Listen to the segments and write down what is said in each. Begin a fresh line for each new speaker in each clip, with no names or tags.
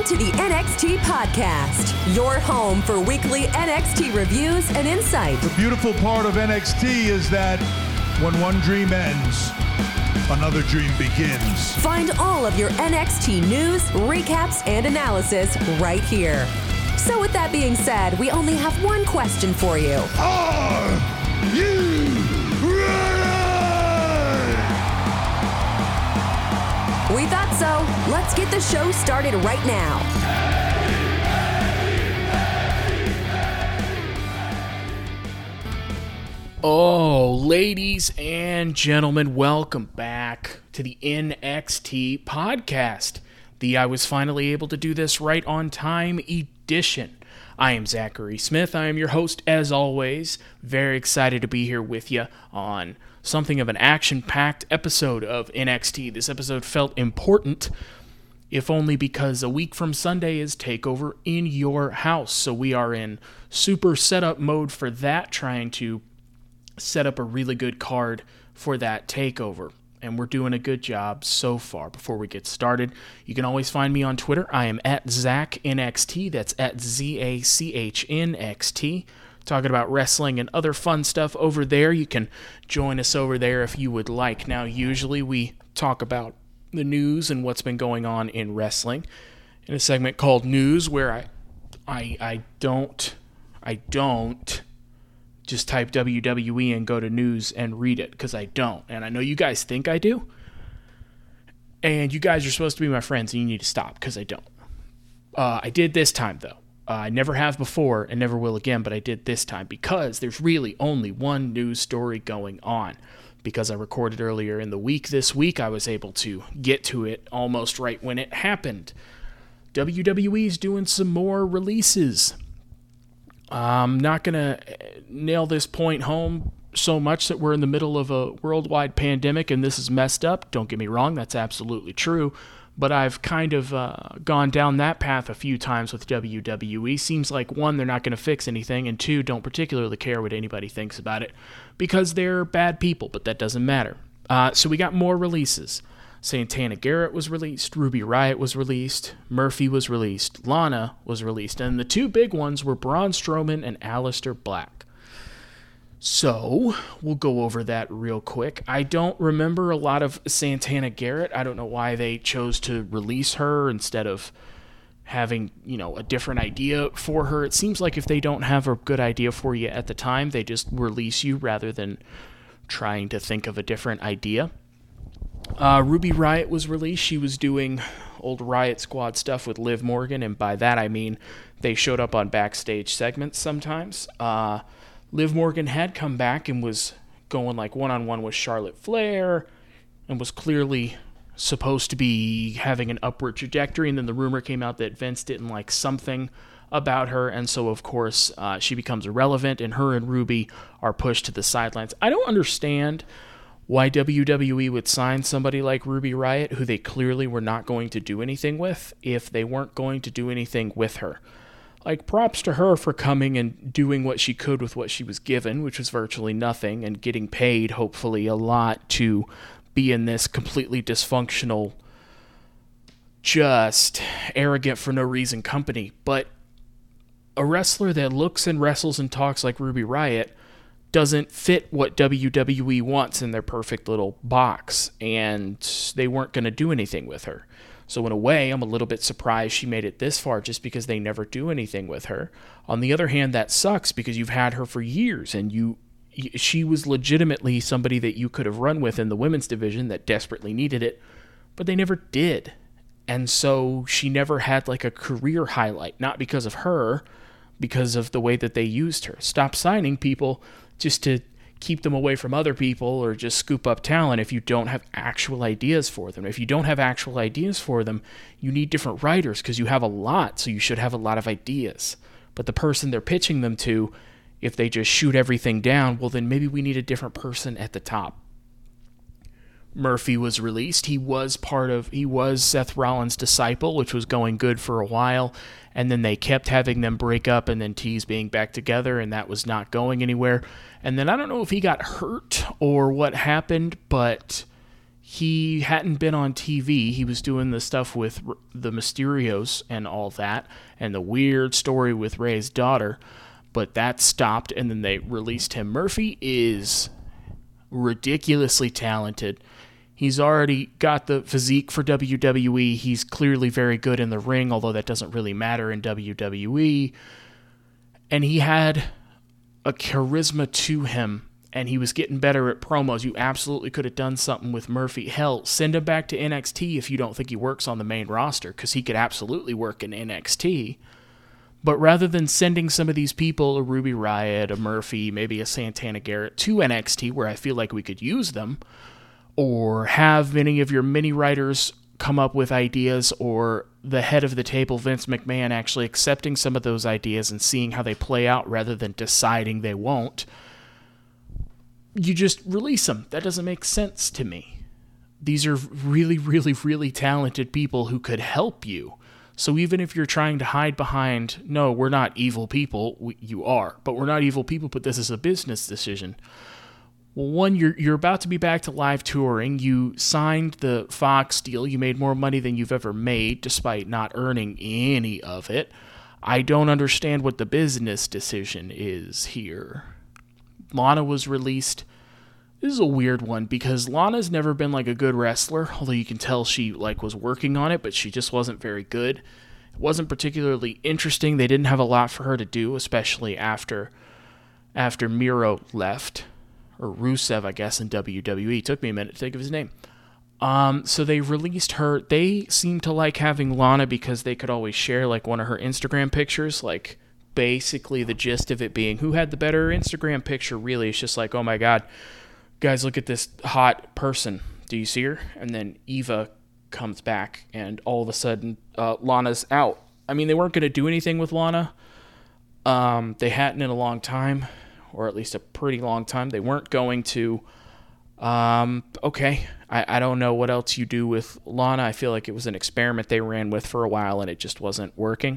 to the NXT Podcast, your home for weekly NXT reviews and insight.
The beautiful part of NXT is that when one dream ends, another dream begins.
Find all of your NXT news, recaps, and analysis right here. So with that being said, we only have one question for you.
Are you ready?
We thought so. Let's get the show started right now.
Oh, ladies and gentlemen, welcome back to the NXT Podcast, the I was finally able to do this right on time edition. I am Zachary Smith. I am your host, as always. Very excited to be here with you on something of an action-packed episode of NXT. This episode felt important, if only because a week from Sunday is TakeOver in your house. So we are in super setup mode for that, trying to set up a really good card for that TakeOver. And we're doing a good job so far. Before we get started, you can always find me on Twitter. I am at ZachNXT. That's at ZACHNXT. Talking about wrestling and other fun stuff over there. You can join us over there if you would like. Now, usually we talk about the news and what's been going on in wrestling in a segment called News, where I don't just type WWE and go to news and read it, because I don't. And I know you guys think I do. And you guys are supposed to be my friends, and you need to stop, because I don't. I did this time, though. I never have before and never will again, but I did this time because there's really only one news story going on. Because I recorded earlier in the week this week, I was able to get to it almost right when it happened. WWE's doing some more releases. I'm not going to nail this point home so much that we're in the middle of a worldwide pandemic and this is messed up. Don't get me wrong, that's absolutely true. But I've kind of gone down that path a few times with WWE. Seems like, one, they're not going to fix anything, and two, don't particularly care what anybody thinks about it because they're bad people, but that doesn't matter. So we got more releases. Santana Garrett was released, Ruby Riott was released, Murphy was released, Lana was released, and the two big ones were Braun Strowman and Aleister Black. So, we'll go over that real quick. I don't remember a lot of Santana Garrett. I don't know why they chose to release her instead of having, a different idea for her. It seems like if they don't have a good idea for you at the time, they just release you rather than trying to think of a different idea. Ruby Riott was released. She was doing old Riott Squad stuff with Liv Morgan, and by that I mean they showed up on backstage segments sometimes. Liv Morgan had come back and was going like one-on-one with Charlotte Flair and was clearly supposed to be having an upward trajectory, and then the rumor came out that Vince didn't like something about her, and so of course she becomes irrelevant, and her and Ruby are pushed to the sidelines. I don't understand why WWE would sign somebody like Ruby Riott, who they clearly were not going to do anything with, if they weren't going to do anything with her. Like, props to her for coming and doing what she could with what she was given, which was virtually nothing, and getting paid, hopefully, a lot to be in this completely dysfunctional, just arrogant for no reason company. But a wrestler that looks and wrestles and talks like Ruby Riott doesn't fit what WWE wants in their perfect little box, and they weren't going to do anything with her. So in a way, I'm a little bit surprised she made it this far just because they never do anything with her. On the other hand, that sucks because you've had her for years, and she was legitimately somebody that you could have run with in the women's division that desperately needed it, but they never did. And so she never had like a career highlight, not because of her, because of the way that they used her. Stop signing people just to keep them away from other people or just scoop up talent if you don't have actual ideas for them. If you don't have actual ideas for them, you need different writers because you have a lot, so you should have a lot of ideas. But the person they're pitching them to, if they just shoot everything down, well, then maybe we need a different person at the top. Murphy was released. He was Seth Rollins' disciple, which was going good for a while, and then they kept having them break up and then tease being back together, and that was not going anywhere. And then I don't know if he got hurt or what happened, but he hadn't been on TV. He was doing the stuff with the Mysterios and all that, and the weird story with Ray's daughter, but that stopped, and then they released him. Murphy is ridiculously talented. He's already got the physique for WWE. He's clearly very good in the ring, although that doesn't really matter in WWE. And he had a charisma to him, and he was getting better at promos. You absolutely could have done something with Murphy. Hell, send him back to NXT if you don't think he works on the main roster, because he could absolutely work in NXT. But rather than sending some of these people, a Ruby Riott, a Murphy, maybe a Santana Garrett, to NXT, where I feel like we could use them, or have many of your mini writers come up with ideas, or the head of the table, Vince McMahon, actually accepting some of those ideas and seeing how they play out rather than deciding they won't, you just release them. That doesn't make sense to me. These are really, really, really talented people who could help you. So even if you're trying to hide behind, no, we're not evil people, you are, but we're not evil people, but this is a business decision. Well, one, you're about to be back to live touring. You signed the Fox deal. You made more money than you've ever made, despite not earning any of it. I don't understand what the business decision is here. Lana was released. This is a weird one, because Lana's never been like a good wrestler, although you can tell she was working on it, but she just wasn't very good. It wasn't particularly interesting. They didn't have a lot for her to do, especially after Miro left. Or Rusev, I guess, in WWE. It took me a minute to think of his name. So they released her. They seem to like having Lana because they could always share like one of her Instagram pictures. Like basically the gist of it being who had the better Instagram picture. Really, it's just like, oh my God, guys, look at this hot person. Do you see her? And then Eva comes back, and all of a sudden Lana's out. I mean, they weren't going to do anything with Lana. They hadn't in a long time. Or at least a pretty long time. They weren't going to. Okay. I don't know what else you do with Lana. I feel like it was an experiment they ran with for a while, and it just wasn't working.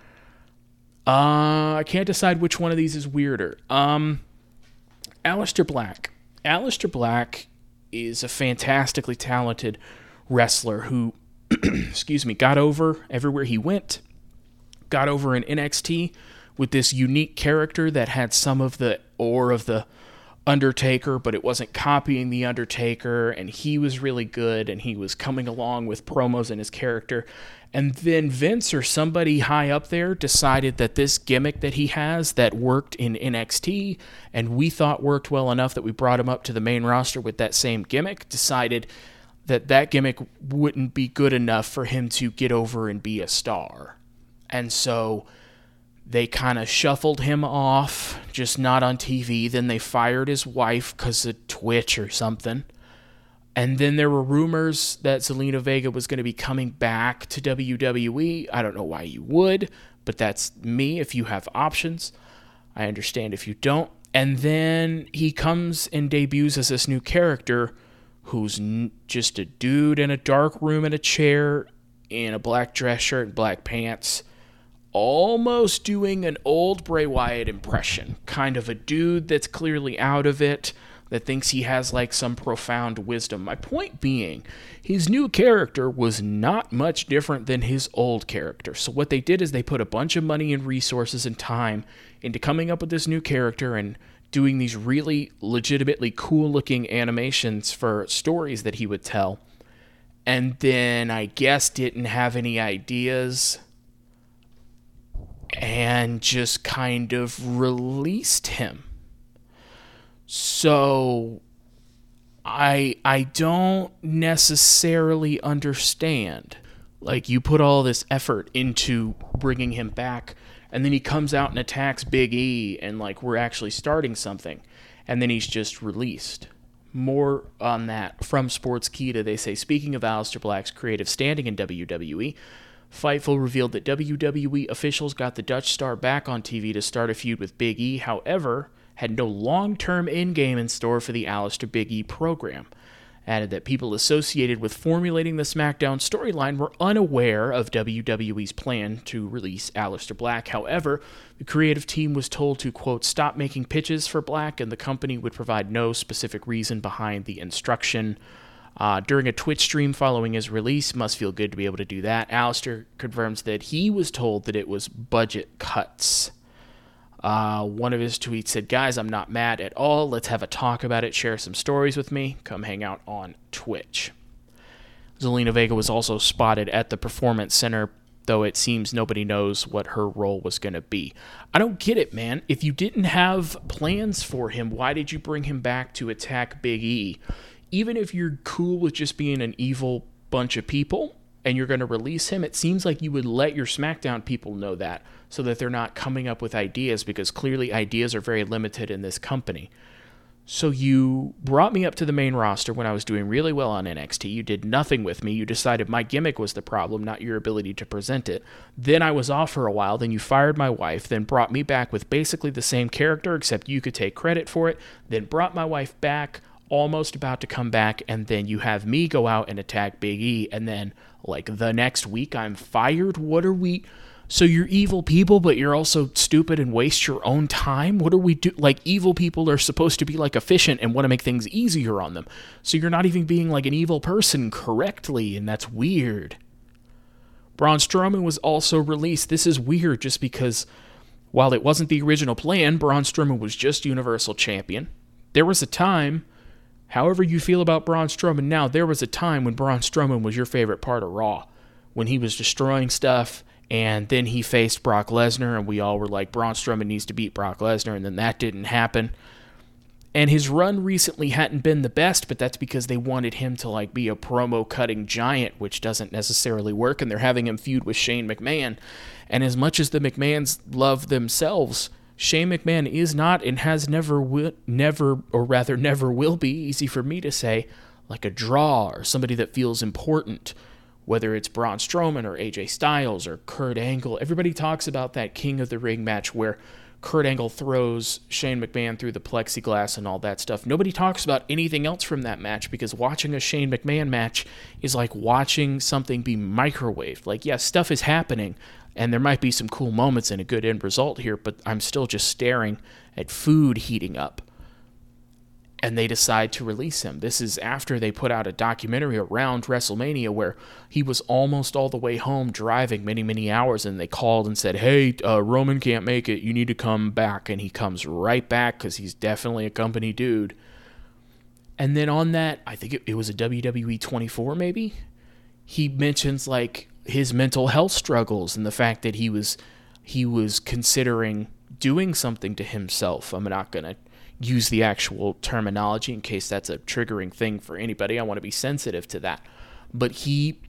I can't decide which one of these is weirder. Aleister Black. Aleister Black is a fantastically talented wrestler who, got over everywhere he went. Got over in NXT with this unique character that had some of the aura of the Undertaker, but it wasn't copying the Undertaker, and he was really good, and he was coming along with promos in his character. And then Vince or somebody high up there decided that this gimmick that he has that worked in NXT, and we thought worked well enough that we brought him up to the main roster with that same gimmick, decided that that gimmick wouldn't be good enough for him to get over and be a star. And so they kind of shuffled him off, just not on TV. Then they fired his wife because of Twitch or something. And then there were rumors that Zelina Vega was going to be coming back to WWE. I don't know why you would, but that's me. If you have options, I understand if you don't. And then he comes and debuts as this new character who's just a dude in a dark room in a chair in a black dress shirt and black pants, almost doing an old Bray Wyatt impression. Kind of a dude that's clearly out of it, that thinks he has like some profound wisdom. My point being, his new character was not much different than his old character. So what they did is they put a bunch of money and resources and time into coming up with this new character and doing these really legitimately cool looking animations for stories that he would tell. And then I guess didn't have any ideas and just kind of released him. So I don't necessarily understand. Like, you put all this effort into bringing him back, and then he comes out and attacks Big E, and like we're actually starting something, and then he's just released. More on that from Sportskeeda. They say, speaking of Aleister Black's creative standing in WWE, Fightful revealed that WWE officials got the Dutch star back on TV to start a feud with Big E, however, had no long-term endgame in store for the Aleister Big E program. Added that people associated with formulating the SmackDown storyline were unaware of WWE's plan to release Aleister Black. However, the creative team was told to, quote, stop making pitches for Black, and the company would provide no specific reason behind the instruction. during a Twitch stream following his release. Must feel good to be able to do that. Aleister confirms that he was told that it was budget cuts. One of his tweets said, "Guys, I'm not mad at all. Let's have a talk about it. Share some stories with me. Come hang out on Twitch." Zelina Vega was also spotted at the Performance Center, though it seems nobody knows what her role was going to be. I don't get it, man. If you didn't have plans for him, why did you bring him back to attack Big E? Even if you're cool with just being an evil bunch of people and you're going to release him, it seems like you would let your SmackDown people know that so that they're not coming up with ideas, because clearly ideas are very limited in this company. So you brought me up to the main roster when I was doing really well on NXT. You did nothing with me. You decided my gimmick was the problem, not your ability to present it. Then I was off for a while. Then you fired my wife. Then brought me back with basically the same character, except you could take credit for it. Then brought my wife back, almost about to come back. And then you have me go out and attack Big E. And then, like, the next week I'm fired? What are we... So you're evil people, but you're also stupid and waste your own time? What do we do? Like, evil people are supposed to be, like, efficient and want to make things easier on them. So you're not even being, like, an evil person correctly, and that's weird. Braun Strowman was also released. This is weird just because, while it wasn't the original plan, Braun Strowman was just Universal Champion. There was a time, however you feel about Braun Strowman now, there was a time when Braun Strowman was your favorite part of Raw, when he was destroying stuff. And then he faced Brock Lesnar, and we all were like, Braun Strowman needs to beat Brock Lesnar, and then that didn't happen. And his run recently hadn't been the best, but that's because they wanted him to, like, be a promo-cutting giant, which doesn't necessarily work, and they're having him feud with Shane McMahon. And as much as the McMahons love themselves, Shane McMahon is not and has never will be, easy for me to say, like a draw or somebody that feels important. Whether it's Braun Strowman or AJ Styles or Kurt Angle, everybody talks about that King of the Ring match where Kurt Angle throws Shane McMahon through the plexiglass and all that stuff. Nobody talks about anything else from that match, because watching a Shane McMahon match is like watching something be microwaved. Like, yeah, stuff is happening, and there might be some cool moments and a good end result here, but I'm still just staring at food heating up. And they decide to release him. This is after they put out a documentary around WrestleMania where he was almost all the way home driving many, many hours, and they called and said, hey, Roman can't make it. You need to come back. And he comes right back because he's definitely a company dude. And then on that, I think it was a WWE 24 maybe, he mentions, like, his mental health struggles and the fact that he was considering doing something to himself. I'm not going to use the actual terminology in case that's a triggering thing for anybody. I want to be sensitive to that. But he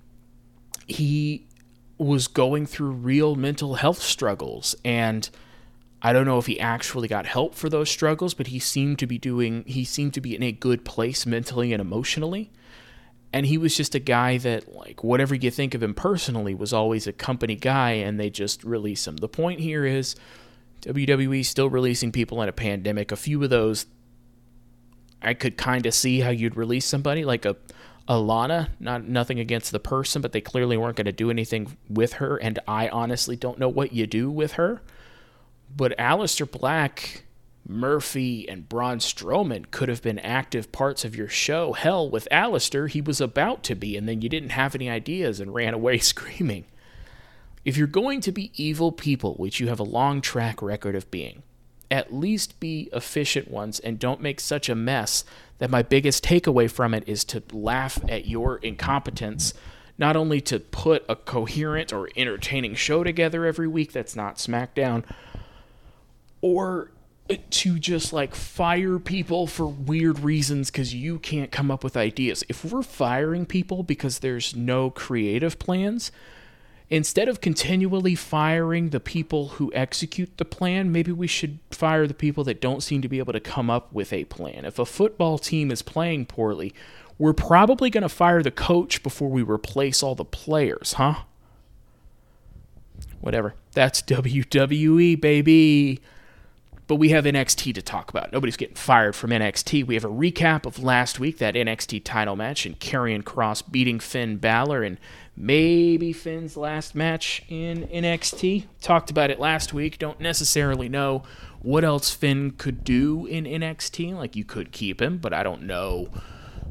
was going through real mental health struggles, and I don't know if he actually got help for those struggles, but he seemed to be in a good place mentally and emotionally. And he was just a guy that, like, whatever you think of him personally, was always a company guy, and they just release him. The point here is WWE still releasing people in a pandemic. A few of those, I could kind of see how you'd release somebody like a Lana. Nothing against the person, but they clearly weren't going to do anything with her, and I honestly don't know what you do with her. But Aleister Black, Murphy, and Braun Strowman could have been active parts of your show. Hell, with Aleister, he was about to be, and then you didn't have any ideas and ran away screaming. If you're going to be evil people, which you have a long track record of being, at least be efficient ones and don't make such a mess that my biggest takeaway from it is to laugh at your incompetence, not only to put a coherent or entertaining show together every week that's not SmackDown, or to just, like, fire people for weird reasons because you can't come up with ideas. If we're firing people because there's no creative plans, instead of continually firing the people who execute the plan, maybe we should fire the people that don't seem to be able to come up with a plan. If a football team is playing poorly, we're probably going to fire the coach before we replace all the players, huh? Whatever. That's WWE, baby. But we have NXT to talk about. Nobody's getting fired from NXT. We have a recap of last week, that NXT title match, and Karrion Kross beating Finn Balor, and maybe Finn's last match in NXT. Talked about it last week. Don't necessarily know what else Finn could do in NXT. Like, you could keep him, but I don't know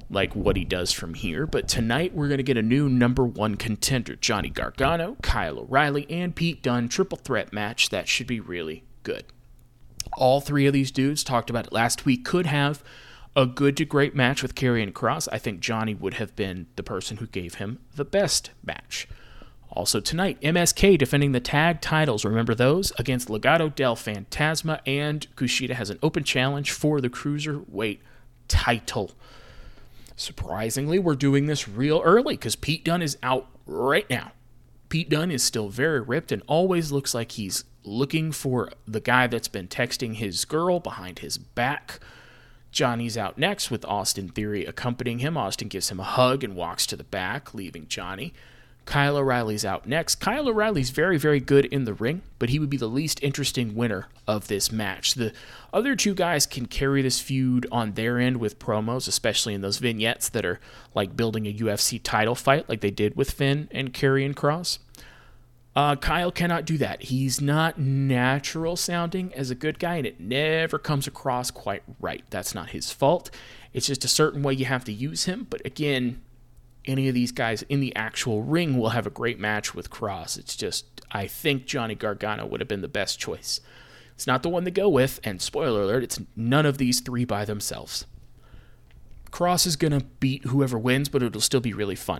like what he does from here. But tonight we're going to get a new number one contender. Johnny Gargano, Kyle O'Reilly, and Pete Dunne. Triple threat match that should be really good. All three of these dudes, talked about it last week, could have a good to great match with Karrion Kross. I think Johnny would have been the person who gave him the best match. Also tonight, MSK defending the tag titles. Remember those? Against Legado del Fantasma, and Kushida has an open challenge for the Cruiserweight title. Surprisingly, we're doing this real early because Pete Dunne is out right now. Pete Dunne is still very ripped and always looks like he's looking for the guy that's been texting his girl behind his back. Johnny's out next with Austin Theory accompanying him. Austin gives him a hug and walks to the back, leaving Johnny. Kyle O'Reilly's out next. Kyle O'Reilly's very, very good in the ring, but he would be the least interesting winner of this match. The other two guys can carry this feud on their end with promos, especially in those vignettes that are like building a UFC title fight like they did with Finn and Karrion Kross. Kyle cannot do that. He's not natural sounding as a good guy, and it never comes across quite right. That's not his fault. It's just a certain way you have to use him, but again, any of these guys in the actual ring will have a great match with Kross. It's just, I think Johnny Gargano would have been the best choice. It's not the one to go with, and spoiler alert, it's none of these three by themselves. Kross is going to beat whoever wins, but it'll still be really fun.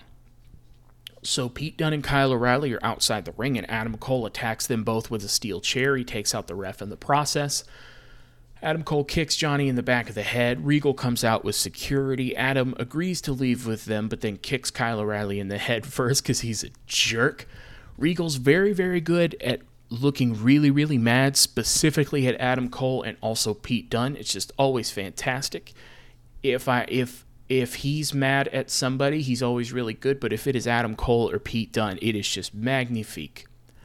So Pete Dunne and Kyle O'Reilly are outside the ring, and Adam Cole attacks them both with a steel chair. He takes out the ref in the process. Adam Cole kicks Johnny in the back of the head. Regal comes out with security. Adam agrees to leave with them, but then kicks Kyle O'Reilly in the head first because he's a jerk. Regal's very, very good at looking really, really mad, specifically at Adam Cole and also Pete Dunne. It's just always fantastic. If he's mad at somebody, he's always really good, but if it is Adam Cole or Pete Dunne, it is just magnifique.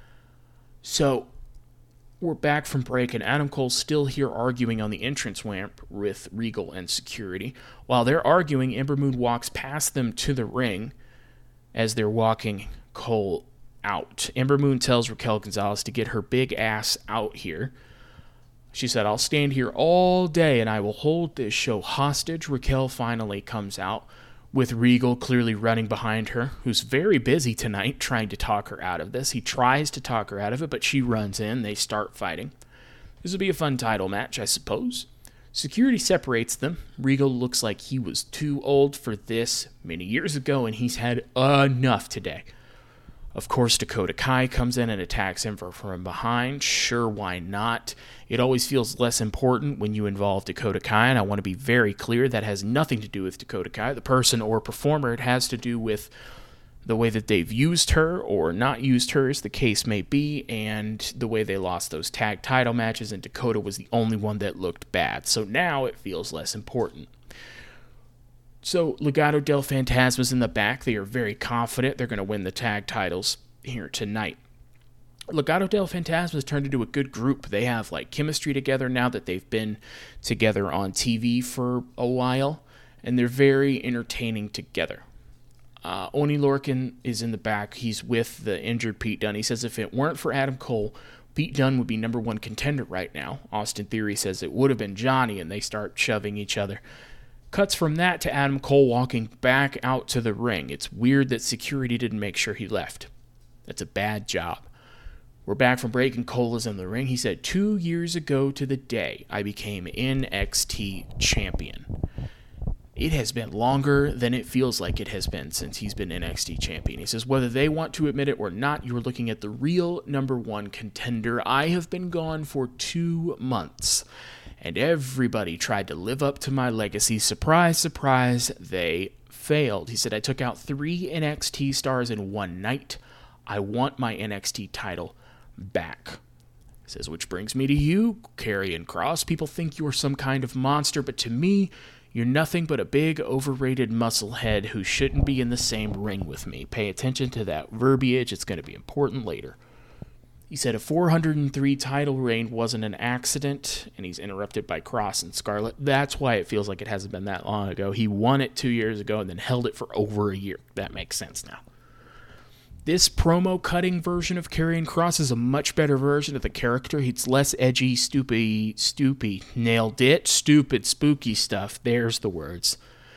So we're back from break, and Adam Cole's still here arguing on the entrance ramp with Regal and security. While they're arguing, Ember Moon walks past them to the ring as they're walking Cole out. Ember Moon tells Raquel Gonzalez to get her big ass out here. She said, "I'll stand here all day and I will hold this show hostage." Raquel finally comes out with Regal clearly running behind her, who's very busy tonight trying to talk her out of this. He tries to talk her out of it, but she runs in. They start fighting. This will be a fun title match, I suppose. Security separates them. Regal looks like he was too old for this many years ago, and he's had enough today. Of course, Dakota Kai comes in and attacks him from behind. Sure, why not? It always feels less important when you involve Dakota Kai, and I want to be very clear that has nothing to do with Dakota Kai, the person or performer. It has to do with the way that they've used her or not used her, as the case may be, and the way they lost those tag title matches, and Dakota was the only one that looked bad. So now it feels less important. So Legado del Fantasma's in the back. They are very confident they're going to win the tag titles here tonight. Legado del Fantasma has turned into a good group. They have like chemistry together now that they've been together on TV for a while, and they're very entertaining together. Oni Lorcan is in the back. He's with the injured Pete Dunne. He says if it weren't for Adam Cole, Pete Dunne would be number one contender right now. Austin Theory says it would have been Johnny, and they start shoving each other. Cuts from that to Adam Cole walking back out to the ring. It's weird that security didn't make sure he left. That's a bad job. We're back from break and Cole is in the ring. He said, 2 years ago to the day, I became NXT champion. It has been longer than it feels like it has been since he's been NXT champion. He says, whether they want to admit it or not, you are looking at the real number one contender. I have been gone for 2 months. And everybody tried to live up to my legacy. Surprise, surprise, they failed. He said, I took out 3 NXT stars in one night. I want my NXT title back. He says, which brings me to you, Karrion Kross. People think you're some kind of monster, but to me, you're nothing but a big, overrated musclehead who shouldn't be in the same ring with me. Pay attention to that verbiage. It's going to be important later. He said a 403 title reign wasn't an accident, and he's interrupted by Kross and Scarlett. That's why it feels like it hasn't been that long ago. He won it 2 years ago and then held it for over a year. That makes sense now. This promo-cutting version of Karrion Kross is a much better version of the character. He's less edgy, stoopy, nailed it, stupid, spooky stuff. There's the words.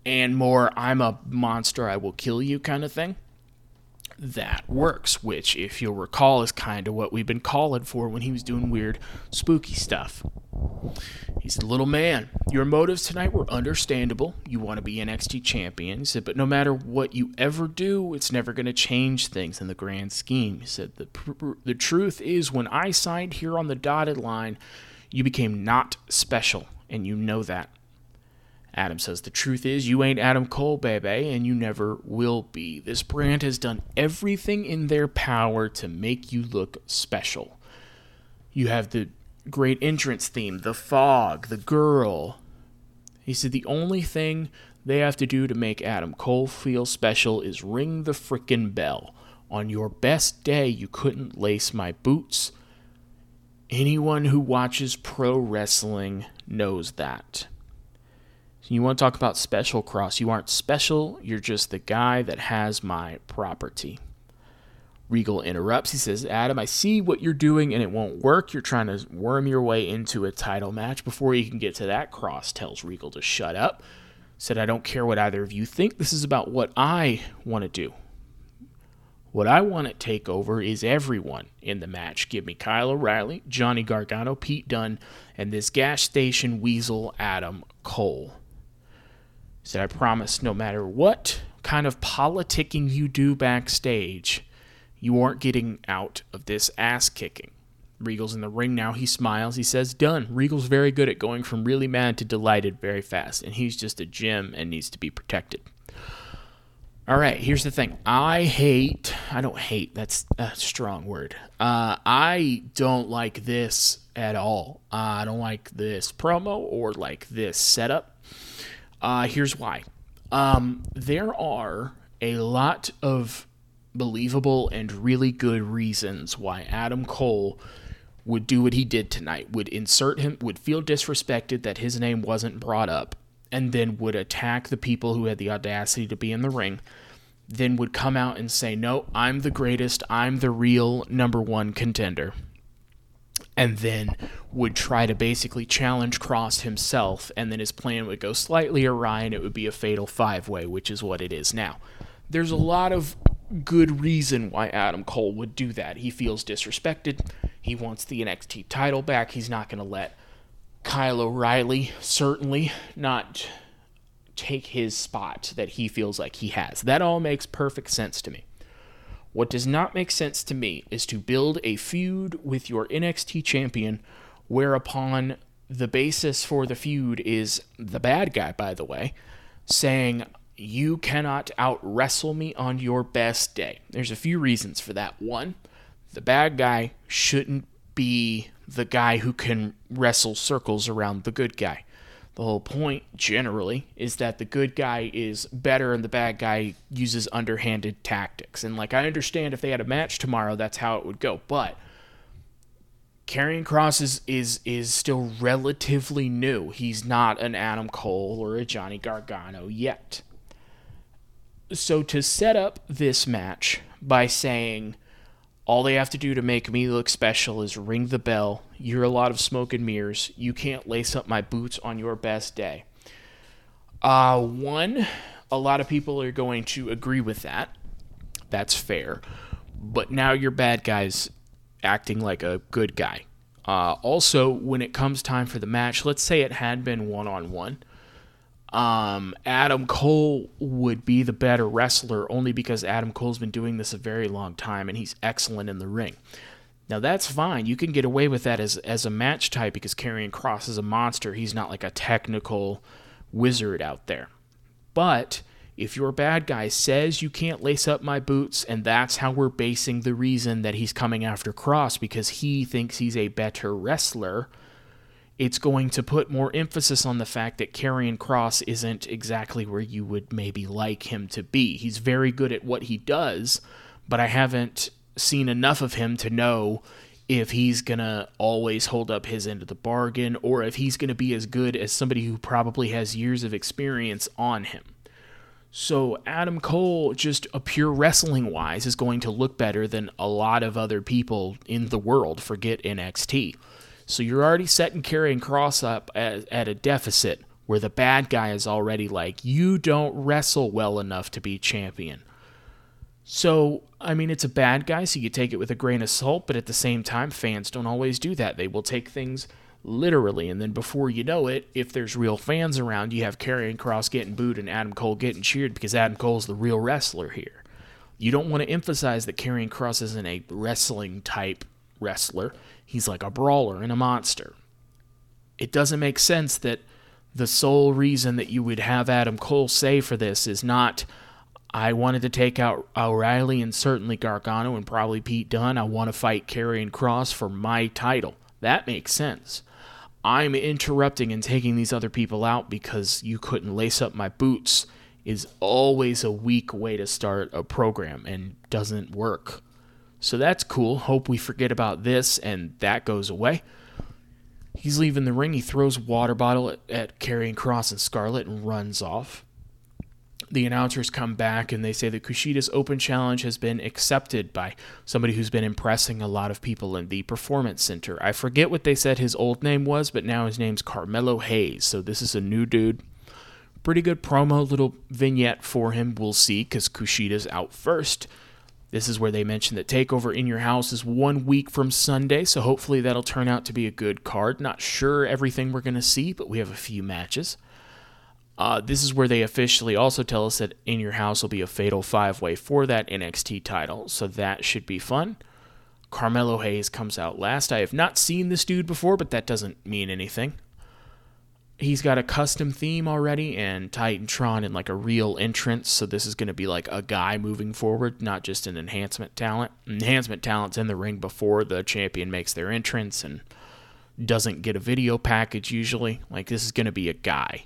and more I'm a monster, I will kill you kind of thing. That works, which, if you'll recall, is kind of what we've been calling for when he was doing weird, spooky stuff. He's a little man. Your motives tonight were understandable. You want to be NXT champion. He said, but no matter what you ever do, it's never going to change things in the grand scheme. He said, the truth is, when I signed here on the dotted line, you became not special, and you know that. Adam says, the truth is, you ain't Adam Cole, baby, and you never will be. This brand has done everything in their power to make you look special. You have the great entrance theme, the fog, the girl. He said, the only thing they have to do to make Adam Cole feel special is ring the frickin' bell. On your best day, you couldn't lace my boots. Anyone who watches pro wrestling knows that. You want to talk about special, Cross? You aren't special. You're just the guy that has my property. Regal interrupts. He says, Adam, I see what you're doing and it won't work. You're trying to worm your way into a title match. Before you can get to that, Cross tells Regal to shut up. Said, I don't care what either of you think. This is about what I want to do. What I want to take over is everyone in the match. Give me Kyle O'Reilly, Johnny Gargano, Pete Dunne, and this gas station weasel Adam Cole. Said, I promise no matter what kind of politicking you do backstage, you aren't getting out of this ass-kicking. Regal's in the ring now. He smiles. He says, done. Regal's very good at going from really mad to delighted very fast, and he's just a gem and needs to be protected. All right, here's the thing. I don't hate, that's a strong word. I don't like this at all. I don't like this promo or like this setup. Here's why. There are a lot of believable and really good reasons why Adam Cole would do what he did tonight, would insert him, would feel disrespected that his name wasn't brought up, and then would attack the people who had the audacity to be in the ring, then would come out and say, no, I'm the greatest, I'm the real number one contender. And then would try to basically challenge Cross himself, and then his plan would go slightly awry, and it would be a fatal five-way, which is what it is now. There's a lot of good reason why Adam Cole would do that. He feels disrespected. He wants the NXT title back. He's not going to let Kyle O'Reilly certainly not take his spot that he feels like he has. That all makes perfect sense to me. What does not make sense to me is to build a feud with your NXT champion, whereupon the basis for the feud is the bad guy, by the way, saying, you cannot out-wrestle me on your best day. There's a few reasons for that. One, the bad guy shouldn't be the guy who can wrestle circles around the good guy. The whole point, generally, is that the good guy is better and the bad guy uses underhanded tactics. And, I understand if they had a match tomorrow, that's how it would go. But Karrion Kross is still relatively new. He's not an Adam Cole or a Johnny Gargano yet. So to set up this match by saying, all they have to do to make me look special is ring the bell. You're a lot of smoke and mirrors. You can't lace up my boots on your best day. One, a lot of people are going to agree with that. That's fair. But now your bad guy's acting like a good guy. Also, when it comes time for the match, let's say it had been one-on-one. Adam Cole would be the better wrestler only because Adam Cole's been doing this a very long time and he's excellent in the ring. Now that's fine. You can get away with that as a match type because Karrion Kross is a monster. He's not like a technical wizard out there. But if your bad guy says you can't lace up my boots, and that's how we're basing the reason that he's coming after Kross because he thinks he's a better wrestler, it's going to put more emphasis on the fact that Karrion Kross isn't exactly where you would maybe like him to be. He's very good at what he does, but I haven't seen enough of him to know if he's going to always hold up his end of the bargain or if he's going to be as good as somebody who probably has years of experience on him. So Adam Cole, just a pure wrestling-wise, is going to look better than a lot of other people in the world. Forget NXT. So you're already setting Karrion Kross up at a deficit where the bad guy is already like, you don't wrestle well enough to be champion. So, I mean, it's a bad guy, so you take it with a grain of salt, but at the same time, fans don't always do that. They will take things literally, and then before you know it, if there's real fans around, you have Karrion Kross getting booed and Adam Cole getting cheered because Adam Cole's the real wrestler here. You don't want to emphasize that Karrion Kross isn't a wrestling-type wrestler. He's like a brawler and a monster. It doesn't make sense that the sole reason that you would have Adam Cole say for this is not, I wanted to take out O'Reilly and certainly Gargano and probably Pete Dunne. I want to fight Karrion Kross for my title. That makes sense. I'm interrupting and taking these other people out because you couldn't lace up my boots is always a weak way to start a program and doesn't work. So that's cool. Hope we forget about this and that goes away. He's leaving the ring. He throws a water bottle at Karrion Kross and Scarlett and runs off. The announcers come back and they say that Kushida's open challenge has been accepted by somebody who's been impressing a lot of people in the Performance Center. I forget what they said his old name was, but now his name's Carmelo Hayes. So this is a new dude. Pretty good promo, little vignette for him. We'll see, because Kushida's out first. This is where they mention that TakeOver in Your House is 1 week from Sunday, so hopefully that'll turn out to be a good card. Not sure everything we're going to see, but we have a few matches. This is where they officially also tell us that In Your House will be a fatal 5-way for that NXT title, so that should be fun. Carmelo Hayes comes out last. I have not seen this dude before, but that doesn't mean anything. He's got a custom theme already and Titantron and like a real entrance, so this is going to be like a guy moving forward, not just an enhancement talent. Enhancement talent's in the ring before the champion makes their entrance and doesn't get a video package usually. Like, this is going to be a guy.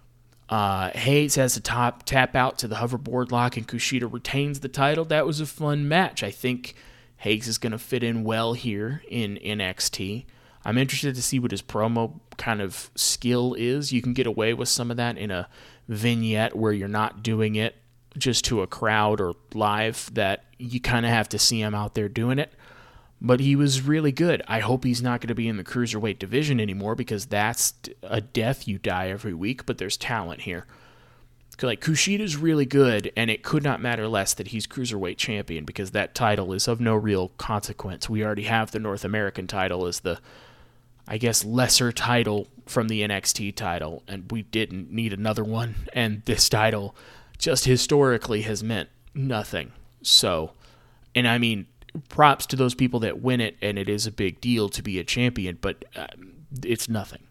Hayes has a tap out to the hoverboard lock and Kushida retains the title. That was a fun match. I think Hayes is going to fit in well here in NXT. I'm interested to see what his promo kind of skill is. You can get away with some of that in a vignette where you're not doing it just to a crowd or live, that you kind of have to see him out there doing it. But he was really good. I hope he's not going to be in the cruiserweight division anymore, because that's a death you die every week, but there's talent here. Like, Kushida's really good, and it could not matter less that he's cruiserweight champion, because that title is of no real consequence. We already have the North American title as the, I guess, lesser title from the NXT title, and we didn't need another one, and this title just historically has meant nothing. So, and I mean, props to those people that win it, and it is a big deal to be a champion, but it's nothing.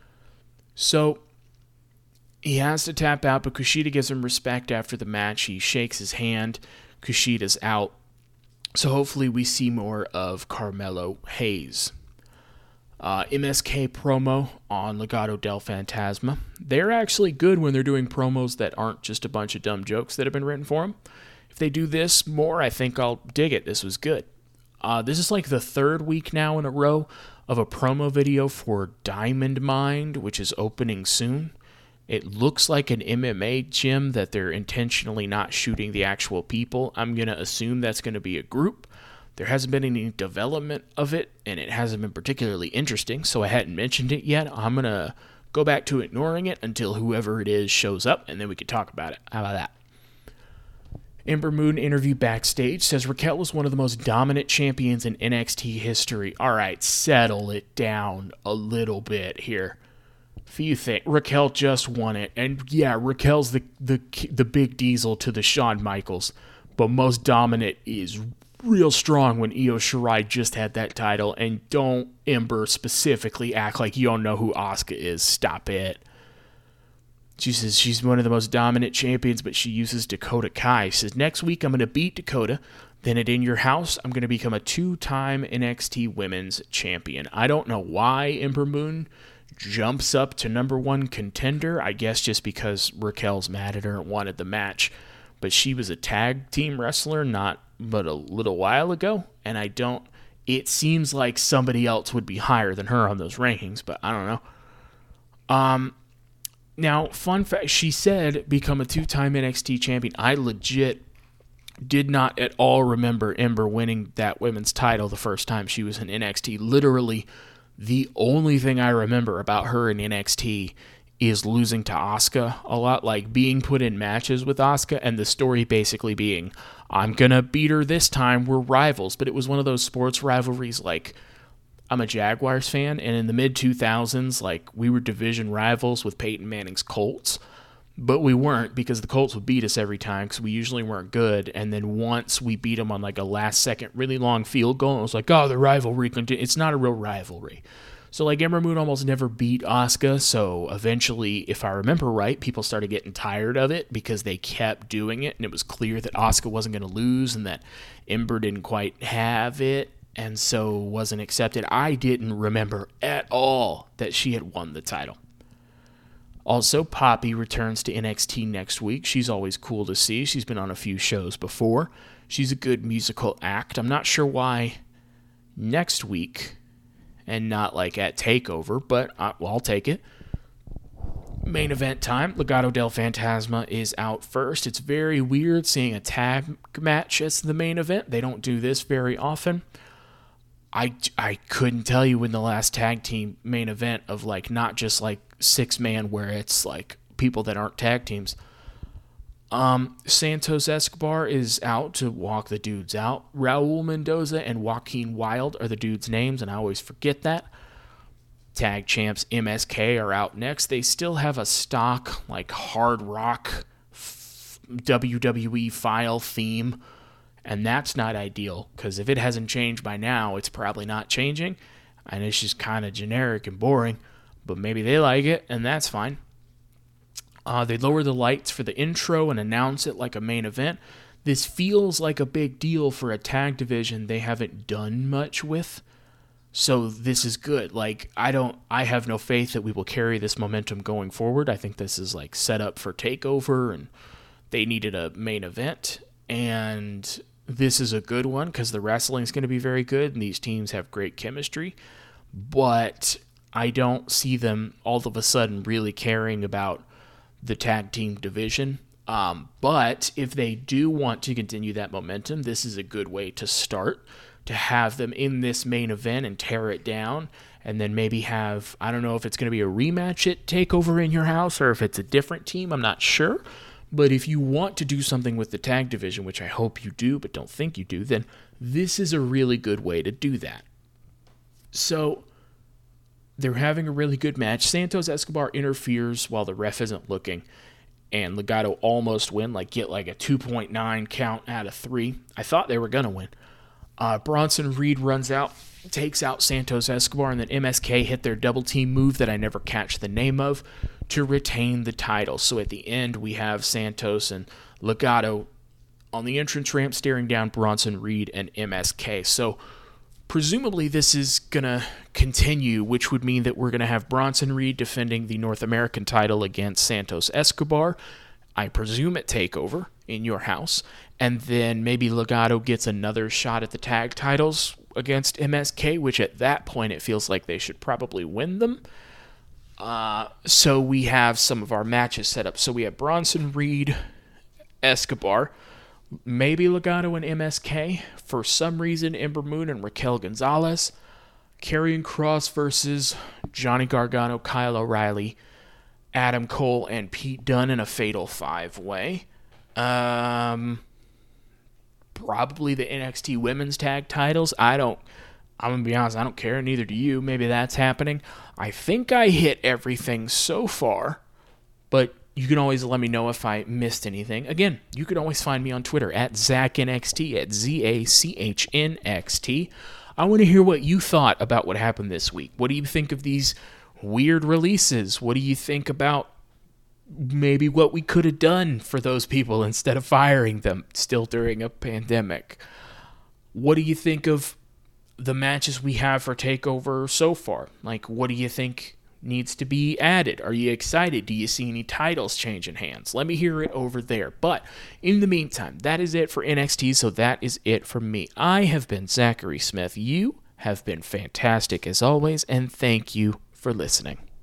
So, he has to tap out, but Kushida gives him respect after the match. He shakes his hand. Kushida's out. So hopefully we see more of Carmelo Hayes. MSK promo on Legado del Fantasma. They're actually good when they're doing promos that aren't just a bunch of dumb jokes that have been written for them. If they do this more, I think I'll dig it. This was good. This is like the third week now in a row of a promo video for Diamond Mind, which is opening soon. It looks like an MMA gym that they're intentionally not shooting the actual people. I'm going to assume that's going to be a group. There hasn't been any development of it, and it hasn't been particularly interesting, so I hadn't mentioned it yet. I'm going to go back to ignoring it until whoever it is shows up, and then we can talk about it. How about that? Ember Moon interview backstage says Raquel is one of the most dominant champions in NXT history. All right, settle it down a little bit here. Few things. Raquel just won it, and yeah, Raquel's the big diesel to the Shawn Michaels, but most dominant is real strong when Io Shirai just had that title. And don't, Ember, specifically act like you don't know who Asuka is. Stop it. She says she's one of the most dominant champions, but she uses Dakota Kai. She says, next week I'm going to beat Dakota. Then at In Your House, I'm going to become a 2-time NXT Women's Champion. I don't know why Ember Moon jumps up to number one contender. I guess just because Raquel's mad at her and wanted the match. But she was a tag team wrestler not but a little while ago. And it seems like somebody else would be higher than her on those rankings, but I don't know. Now, fun fact, she said become a 2-time NXT champion. I legit did not at all remember Ember winning that women's title the first time she was in NXT. Literally, the only thing I remember about her in NXT is losing to Asuka a lot, like being put in matches with Asuka, and the story basically being, I'm going to beat her this time, we're rivals. But it was one of those sports rivalries, like, I'm a Jaguars fan, and in the mid-2000s, like, we were division rivals with Peyton Manning's Colts, but we weren't because the Colts would beat us every time because we usually weren't good, and then once we beat them on, like, a last-second really long field goal, and it was like, oh, the rivalry continues. It's not a real rivalry. So, like, Ember Moon almost never beat Asuka, so eventually, if I remember right, people started getting tired of it because they kept doing it, and it was clear that Asuka wasn't going to lose and that Ember didn't quite have it, and so wasn't accepted. I didn't remember at all that she had won the title. Also, Poppy returns to NXT next week. She's always cool to see. She's been on a few shows before. She's a good musical act. I'm not sure why next week and not like at TakeOver, but I'll take it. Main event time. Legado del Fantasma is out first. It's very weird seeing a tag match as the main event. They don't do this very often. I couldn't tell you when the last tag team main event of like not just like 6-man where it's like people that aren't tag teams. Santos Escobar is out to walk the dudes out. Raul Mendoza and Joaquin Wilde are the dudes' names, and I always forget that. Tag champs MSK are out next. They still have a stock, like, hard rock WWE file theme, and that's not ideal, because if it hasn't changed by now, it's probably not changing, and it's just kind of generic and boring, but maybe they like it, and that's fine. They lower the lights for the intro and announce it like a main event. This feels like a big deal for a tag division they haven't done much with. So this is good. Like, I have no faith that we will carry this momentum going forward. I think this is like set up for TakeOver, and they needed a main event. And this is a good one because the wrestling is going to be very good, and these teams have great chemistry. But I don't see them all of a sudden really caring about the tag team division. But if they do want to continue that momentum, this is a good way to start, to have them in this main event and tear it down, and then maybe have, I don't know if it's going to be a rematch at TakeOver in your house or if it's a different team, I'm not sure. But if you want to do something with the tag division, which I hope you do but don't think you do, then this is a really good way to do that. So they're having a really good match. Santos Escobar interferes while the ref isn't looking, and Legado almost win, like get like a 2.9 count out of 3. I thought they were going to win. Bronson Reed runs out, takes out Santos Escobar, and then MSK hit their double team move that I never catch the name of to retain the title. So at the end, we have Santos and Legado on the entrance ramp staring down Bronson Reed and MSK. So presumably this is going to continue, which would mean that we're going to have Bronson Reed defending the North American title against Santos Escobar, I presume at TakeOver in your house, and then maybe Legado gets another shot at the tag titles against MSK, which at that point it feels like they should probably win them. So we have some of our matches set up. So we have Bronson Reed, Escobar, maybe Legado and MSK. For some reason, Ember Moon and Raquel Gonzalez. Karrion Kross versus Johnny Gargano, Kyle O'Reilly, Adam Cole, and Pete Dunne in a fatal 5-way. Probably the NXT women's tag titles. I'm going to be honest, I don't care, neither do you. Maybe that's happening. I think I hit everything so far, but you can always let me know if I missed anything. Again, you can always find me on Twitter at ZachNXT, at ZACHNXT. I want to hear what you thought about what happened this week. What do you think of these weird releases? What do you think about maybe what we could have done for those people instead of firing them still during a pandemic? What do you think of the matches we have for TakeOver so far? Like, what do you think needs to be added? Are you excited? Do you see any titles changing hands? Let me hear it over there. But in the meantime, that is it for NXT, so that is it from me. I have been Zachary Smith. You have been fantastic as always, and thank you for listening.